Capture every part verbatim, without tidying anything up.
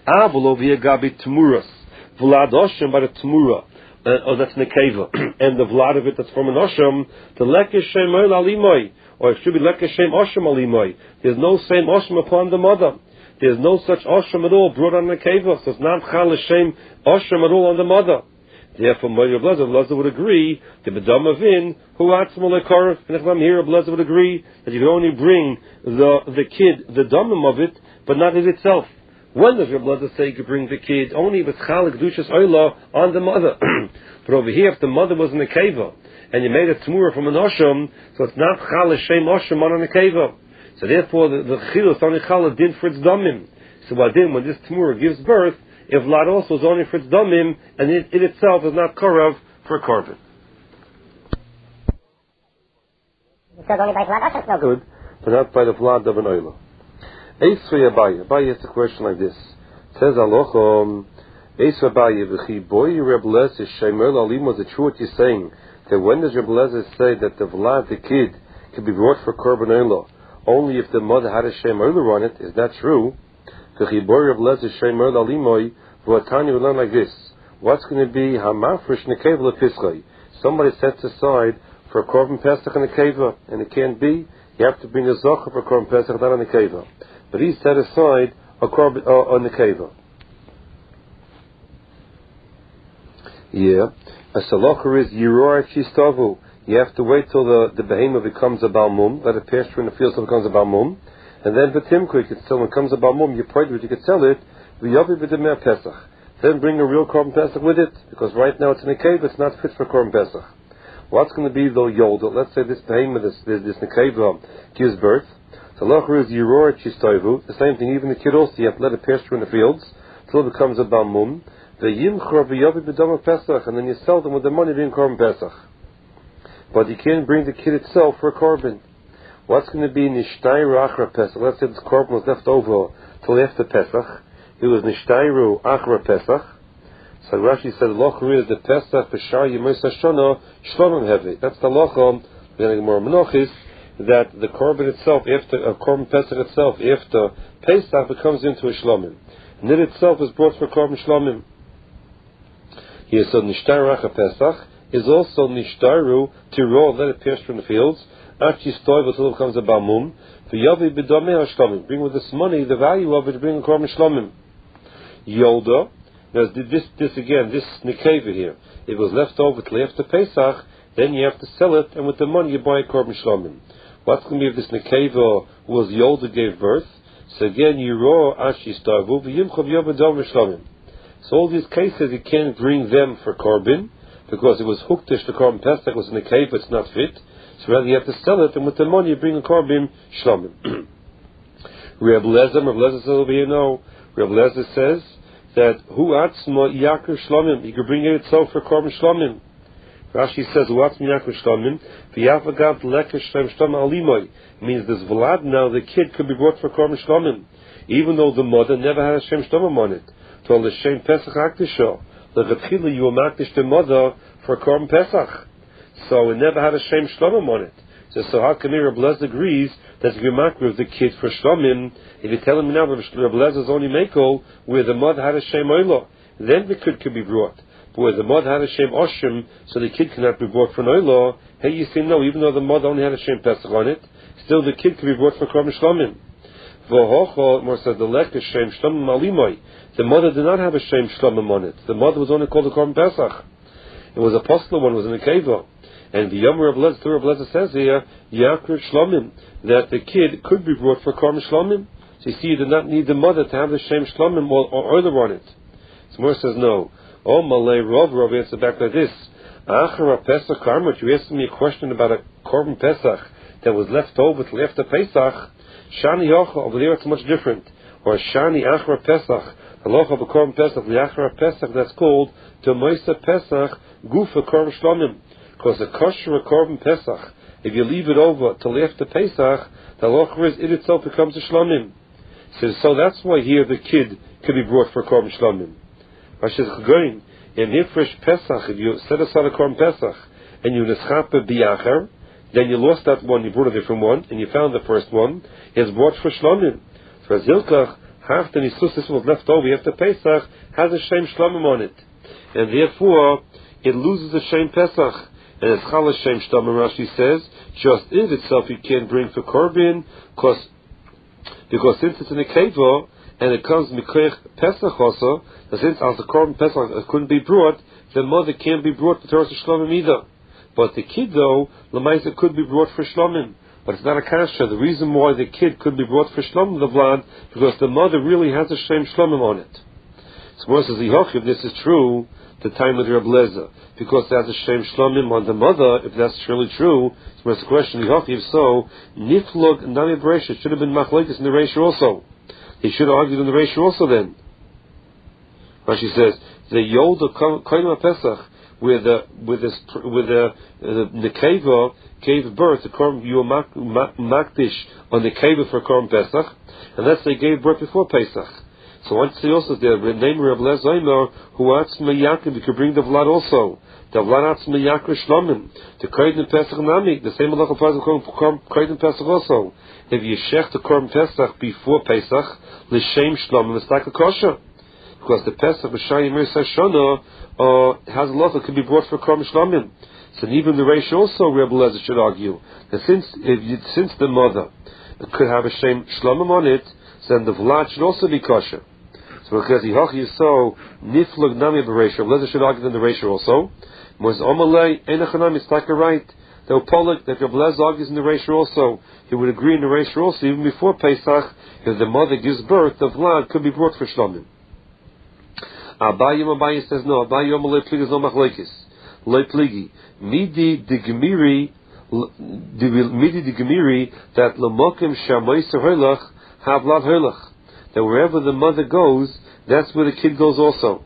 Avol over here gabi tmuras. Vlad Osham by the tmura. Uh, oh, that's nekeva. And the vlad of it that's from an Osham, the lekesh shem oil alimoy. Or it should be lekesh shem Osham alimoy. There's no same Osham upon the mother. There's no such Osham at all brought on nekeva. So it's not chal shem Osham at all on the mother. Therefore, Moyer Blazer, Blazer would agree, the Bedam Avin, who atzmal lekorf, and if I'm here, Blazer would agree that you can only bring the the kid, the damim of it, but not it itself. When does your Blazer say you could bring the kid? Only if it's chalik dushas oila on the mother. But over here, if the mother was in a keva, and you made a tmura from an osham, so it's not chal shem osham on a keva. So therefore, the the chilus is only chal din for its damim. So what then, when this tmura gives birth, if Vlad also is only for its damim, and it, it itself is not korav for korban. So only by Vlad also no good, but not by the Vlad of an oila. Eisvei Abaye. Abaye has a question like this. It says Alochom, Eisvei Abaye, V'chi boi Reb Lezer Shemer Lalim, was it true what you're saying? That when does Reb Lezer say that the Vlad, the kid, can be brought for korban oila only if the mother had a Shem oila on it? Is that true? V'chi boi Reb Lezer Shemer Lalimoy, V'atani will learn like this. What's going to be Hamafresh Nekev Lepischai? Somebody sets aside for a korban pesach and a keva, and it can't be. You have to bring a zocher for korban pesach, not on the keva. But he set aside a korban uh, on the keva. Yeah. A salocher is yiror chistavu. You have to wait till the, the behemoth becomes a balmum, let it pass through in the field till it becomes a balmum, and then v'timku, you can sell, when it comes a balmum, you point it, you can sell it, v'yavi v'demeh pesach. Then bring a real korban pesach with it, because right now it's in a cave, it's not fit for korban pesach. What's going to be though yolda? Let's say this behemoth, this, this, this nekeva, gives birth. The locher is yiror chistoivu. The same thing, even the kid also, you have to let it pass through in the fields till it becomes a balmum. The yimchor v'yavi b'dama pesach, and then you sell them with the money being korban pesach. But you can't bring the kid itself for a korban. What's going to be nishtayru achra pesach? Let's say this korban was left over till after pesach. It was nishtayru achra pesach. So Rashi says locher is the pesach b'shar yemos hashana shlomim heavy. That's the locher. Getting more menochis. That the korban itself, after a korban pesach itself, after Pesach, becomes into a shlomim, and it itself is brought for korban shlomim. Here, so nishtaru acha pesach is also nishtaru to roll, let it pass from the fields, actually stoiv until it becomes a balmum. V'yavi b'domei hashlomim, bring with this money the value of it to bring a korban shlomim. Yolda, now this this again, this nekeva here, it was left over till after Pesach, then you have to sell it, and with the money you buy a korban shlomim. What's going to be if this nekeva was Yolda gave birth? So again, Yiro Ashi Starvu v'Yimchav Yovadov Shlomim. So all these cases you can't bring them for korban because it was huktish the korban pesach, it was nekeva, it's not fit. So rather you have to sell it, and with the money you bring a korban shlomim. Reb Lezer, Reb Lezer says over here, no. Reb Lezer says that hu atzma yakir shlomim, you can bring it itself for korban shlomim. Rashi says, "What's miyakir shlamim? V'yavagav lekesh shem shlam alimoy." Means this vlad now the kid could be brought for korban shlamim, even though the mother never had a shem shlamim on it. Told the shem pesach akdisho. The gechila you makdish the mother for korban pesach, so it never had a shem shlamim on it. So, so how come Reb Lezer agrees that you makdish the kid for shlamim? If you tell him now Reb Lezer is only makel where the mother had a shem oila, then the kid could be brought. But where the mother had a shem oshim, so the kid cannot be brought for an oila. Hey, you say no, even though the mother only had a shem pesach on it, still the kid can be brought for korban shlomim. V'hocho, more says the lekesh shem shlomim alimoy. The mother did not have a shem shlomim on it. The mother was only called a korban pesach. It was a postler one, was in a keva. And the Yom Reb Lezer, Reb Lezer says here, yakir shlomim, that the kid could be brought for korban shlomim. So you see, you did not need the mother to have the shem shlomim or, or oiler on it. So more says no. Oh, Malay Rov, Rov answer back like this. Achara Pesach Karmot, you asked me a question about a korban Pesach that was left over till after Pesach. Shani Yocha, over there it's much different. Or Shani Achara Pesach, the loch of a korban Pesach, the Achara Pesach, that's called to Moisa Pesach, Gufa Korban Shlomim. Because a kosher korban Pesach, if you leave it over till after Pesach, the loch is, it itself becomes a Shlomim. So, so that's why here the kid could be brought for korban Shlomim. In Nifresh Pesach, if you set aside a korban Pesach and you neschape biacher, then you lost that one, you brought a different one, and you found the first one, it's brought for shlomim. So as Hilkach, half the nisus, this was left over after Pesach, has a Shem Shlomim on it. And therefore, it loses the Shem Pesach. And it's Chal Shem Shlomim, Rashi says, just in itself you can't bring for Korban, because, because since it's in a Keva, and it comes Mikreich Pesach also, that since as the Korban Pesach it couldn't be brought, the mother can't be brought for Torah Shlomim either. But the kid, though, Lamaisa could be brought for Shlomim. But it's not a kasha. The reason why the kid could be brought for Shlomim, the Vlad, because the mother really has a Shem Shlomim on it. So Moses says, if this is true, the time of the Reb Lezer, because there's a Shem Shlomim on the mother, if that's really true, so the question, if so, Niflog Nami Bereisha should have been Machlekes in the Reisha also. He should have argued in the Reisha also then. Rashi says, the Yolda Koyim Pesach, where the with this with the the, the Nekeva gave birth to Korban, you were makdish on the Nekeva for Korban Pesach, and that's they gave birth before Pesach. So once they also there, the name of Reb Lezer, who atzma yakim, you could bring the Vlad also. The Vlad atzma yakre shlomim, the Koyim Pesach nami, the same halacha applies to Koyim Pesach also. If you shech the Korban Pesach before Pesach, l'shem shlomim, it's like a kosher. Because the Pesach b'shayim Mersei Shana uh, has a lot that could be brought for Korban Shlomim. So even the Reish also, Rebbe Lezer should argue that since if you, since the mother could have a Shem Shlomim on it, then the Vlad should also be kosher. So because the Hachi is so niflug nami b'Reish, Rebbe Lezer should argue in the Reish also. Moz Omalei Enachanam, it's like a right. The Opolik that Rebbe Lezer argues in the Reish also. He would agree in the Reish also even before Pesach, if the mother gives birth, the Vlad could be brought for Shlomim. Abayim Abayim says no. Abayim Loi Pligi is no machlekes. Loi Pligi Midi de Gemiri Midi de Gemiri that Lamokim Shamoiser Hoylach have Lav Hoylach. That wherever the mother goes, that's where the kid goes also.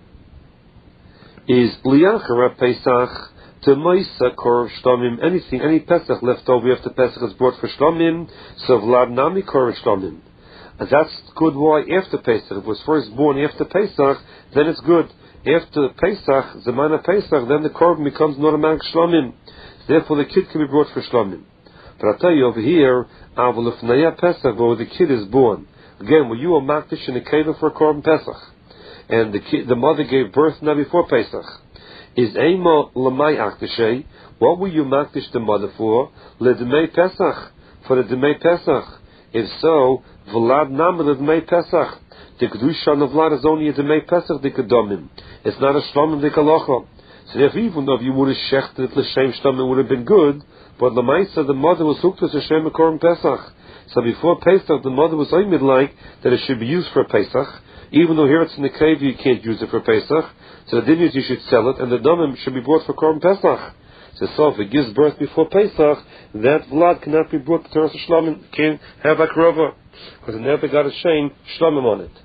Is Liachara Pesach to Moisa Kor Shtomim, anything, any Pesach left over after Pesach is brought for Shtomim, so Vlad Nami Kor Shtomim. And that's good why after Pesach. If it was first born after Pesach, then it's good. After Pesach, Zamana Pesach, then the Korban becomes not a Mag Shlomim. Therefore the kid can be brought for Shlomim. But I'll tell you over here, Avul Ifnaya Pesach, where the kid is born. Again, when you are Makdish in a Keva for a Korban Pesach, and the kid, the mother gave birth now before Pesach, is Eima Lamai Akdishay, what will you Makdish the mother for? Le Demei Pesach, for the Demei Pesach. If so, Vlad Namel Demei Pesach. The Kedusha of Vlad is only a Demei Pesach, the Kedomim. It's not a Shlomim, the Kalocha. So if even though you would have shechted it, L'Shem Shlomim would have been good, but the Maisa, the mother was hooked as a Shem Korban Pesach. So before Pesach, the mother was aimid like that it should be used for Pesach. Even though here it's in the cave, you can't use it for Pesach. So the din is you should sell it, and the Domim should be brought for Korban Pesach. So, so if it gives birth before Pesach, that Vlad cannot be brought to Torah Shlomim, can't have a Krova, because it never got a Shem Shlomim on it.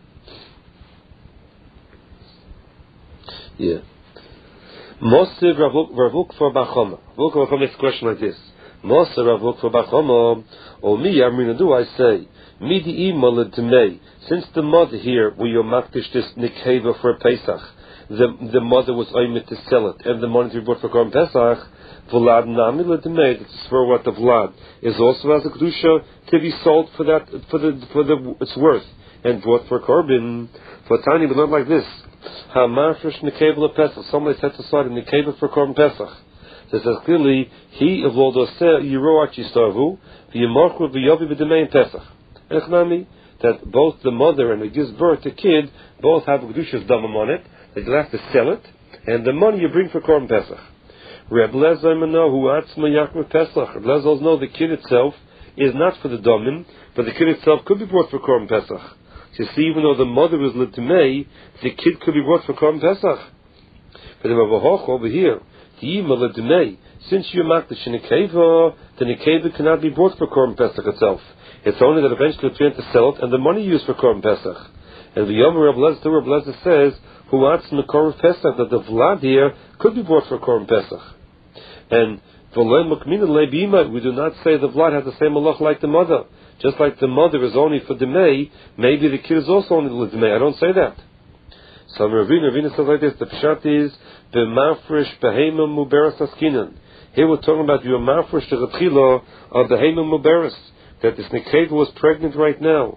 Yeah. Mosiv Ravuk for Bachoma. Ravuk for Bachoma makes a question like this. Mosiv Ravuk for Bachoma, or me, Amrina, do I say, Midi Imal Demei, since the mother here, where you makdish this Nikeva for Pesach, the the mother was aiming to sell it, and the money to be brought for Korban Pesach, Vlad Nami Demei, that's for what the Vlad is also as a Kedusha to be sold for that, for the, for the, its worth, and brought for Korban. For Tani, we learn like this. Hamafresh Nekeva Pesach. Somebody sets aside a Nekeva for Korban Pesach. So it says clearly, he of all those Yiroach Yistavu, V'yamachru V'yovi V'demein Pesach. Echnami, that both the mother and who gives birth to kid, both have a Kedusha's Damam on it, that you'll have to sell it, and the money you bring for Korban Pesach. Reb Lezer Mano, who Atzma Yakma Pesach. Reb Lezer knows the kid itself is not for the Damim, but the kid itself could be brought for Korban Pesach. You see, even though the mother was L'Demei, the kid could be brought for Korban Pesach. But the Mavahoch over here, the Yima L'Demei, since you're Makdish in a Nekeva, the Nekeva cannot be brought for Korban Pesach itself. It's only that eventually it's going to sell it and the money used for Korban Pesach. And the Yom Reb Lezer, the Reb Lezer says, who wants the Korban Pesach, that the Vlad here could be brought for Korban Pesach. And we do not say the Vlad has the same malach like the mother. Just like the mother is only for Demei, maybe the kid is also only for Demei. I don't say that. So Ravina, Ravina says like this, the Pshat is, B'mafresh behema muberes askinan. Here we're talking about your mafresh to the Tchila of behema muberes, that this Nekeva was pregnant right now.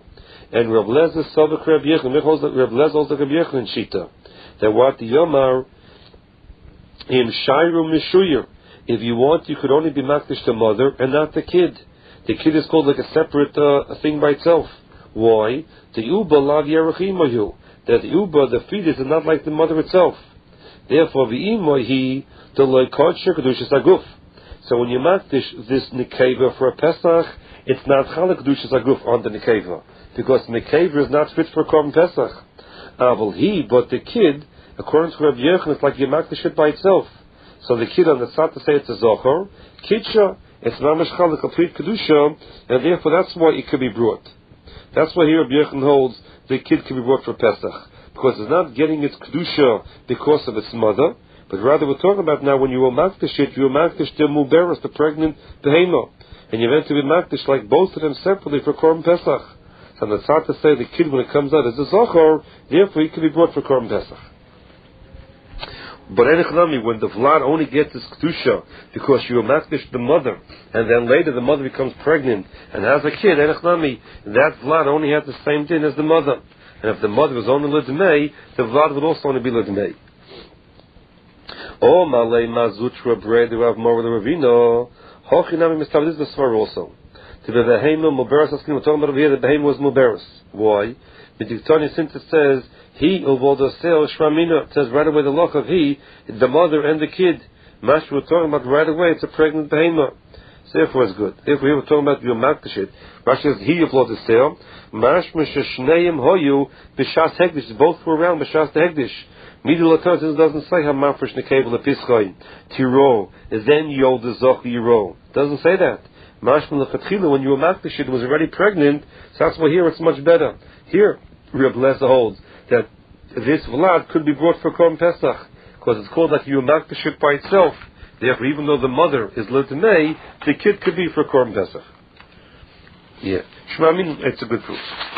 And Reb Lezer Savak Reb Yechon, Reb Lezer holds like Reb Yechon Shita, that what the Yomar in Shairu Mishuyer, if you want, you could only be makdish the mother and not the kid. The kid is called like a separate uh, a thing by itself. Why? The Uba lav Yerechimayu, that the Uba, the fetus, is not like the mother itself. Therefore, v'imohi the loikadsher kedushas aguf. So when you makdish this nekeva for a Pesach, it's not chalak kedushas aguf on the nekeva, because the nekeva is not fit for korban Pesach. Aval he, but the kid, according to Rabbi Yechon, it's like you makdish it by itself. So the kid on the tzad to say it's a zochor, kidsha, it's mamash chalak complete kedusha, and therefore that's why it could be brought. That's why here Rabbi Yechon holds the kid can be brought for Pesach, because it's not getting its kedusha because of its mother, but rather we're talking about now when you will makdish it, you will makdish the muberos, the pregnant behema, and you're meant to be makdish like both of them separately for korban Pesach. So the tzad to say the kid when it comes out is a zochor, therefore he can be brought for korban Pesach. But enechnami, when the vlad only gets his kedusha because you makdish the mother, and then later the mother becomes pregnant and has a kid, enechnami, that vlad only has the same din as the mother. And if the mother was only lidmei, the vlad would also only be lidmei. Oh, malay mazutra bread rav mor the ravino. Hochinami mistav. This is the svar also. To be behema muberes asking. We're talking about over here. The behema was muberes. Why? The Diktani since it says he uvodosel shramina. It says right away the loch of he, the mother and the kid. Mash we're talking about right away. It's a pregnant behema. So therefore it's good. If we were talking about your makdish, Rashi says he uvodosel. Mash mishashneim hoyu b'shas hegdish. Both were around b'shas the hegdish. Middle of it doesn't say how mafresh nekabel epischoi tiro is then yod zoch yiro. Doesn't say that. Mashma lechatchila when you were makdish it was already pregnant. So that's why here it's much better. Here Reb Lezer holds that this vlad could be brought for korban Pesach because it's called like you were makdish it by itself. Therefore, even though the mother is lidmei, the kid could be for korban Pesach. Yeah, Shema, I mean, it's a good proof.